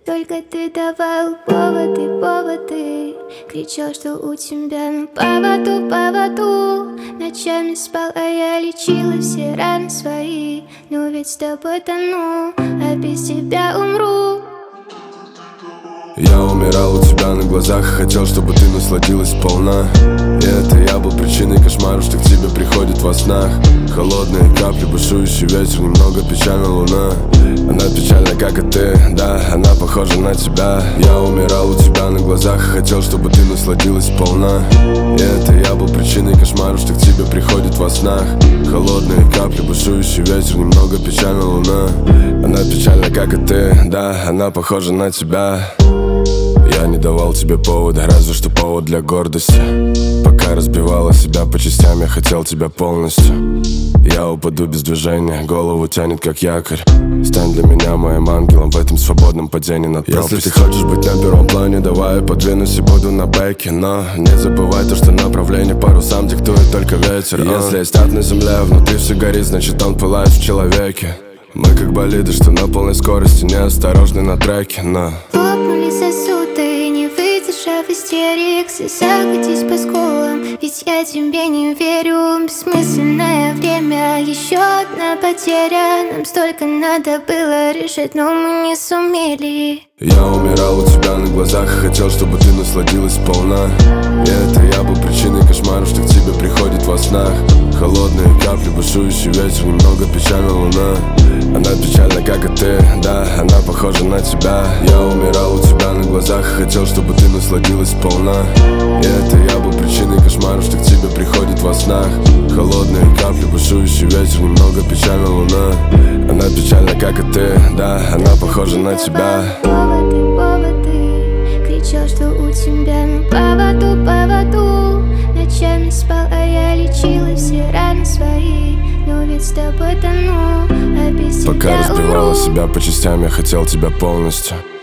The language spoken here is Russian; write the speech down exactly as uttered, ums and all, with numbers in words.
Только ты давал поводы, поводы. Кричал, что у тебя на поводу, поводу. Ночами спал, а я лечила все раны свои. Но ведь с тобой тону, а без тебя умру. Я умирал у тебя на глазах, хотел, чтобы ты насладилась сполна. И это я был причиной кошмаров, что к тебе приходит во снах. Холодные капли, бушующий ветер, немного печальна луна. Она печальна, как и ты, да, она похожа на тебя. Я умирал у тебя на глазах, хотел, чтобы ты насладилась сполна. И это я был причиной кошмаров, что к тебе приходит во снах. Холодные капли, бушующий ветер, немного печальна луна. Она печальна, как и ты, да, она похожа на тебя. Я не давал тебе повода, разве что повод для гордости. Пока разбивала себя по частям, я хотел тебя полностью. Я упаду без движения, голову тянет как якорь. Стань для меня моим ангелом в этом свободном падении над пропастью. Если ты хочешь быть на первом плане, давай я подвинусь и буду на бэке. Но не забывай то, что направление парусам диктует только ветер. Если есть ад на земле, внутри все горит, значит он пылает в человеке. Мы как болиды, что на полной скорости, неосторожны на треке, но лопнули сосуды, не выдержав истерик. Слеза катись по скулам, ведь я тебе не верю. Бессмысленное время, еще одна потеря. Нам столько надо было решить, но мы не сумели. Я умирал у тебя на глазах, хотел, чтобы ты насладилась сполна. И это я был причиной кошмаров, что к тебе приходит во снах. Холодные капли, бушующий ветер, немного печальна луна. Она печальна, как и ты, да, она похожа на тебя. Я умирал у тебя на глазах, хотел, чтобы ты насладилась сполна. И это я был причиной кошмаров, что к тебе приходит во снах. Холодные капли, бушующий ветер, немного печальна луна. Она печальна, как и ты, да, она похожа на тебя. Поводы, поводы. Кричал, что у тебя на поводу, поводу. Ночами спал, а я лечила все раны свои. Но ведь с тобой тону, а без тебя умру. Пока разбивала себя по частям, я хотел тебя полностью.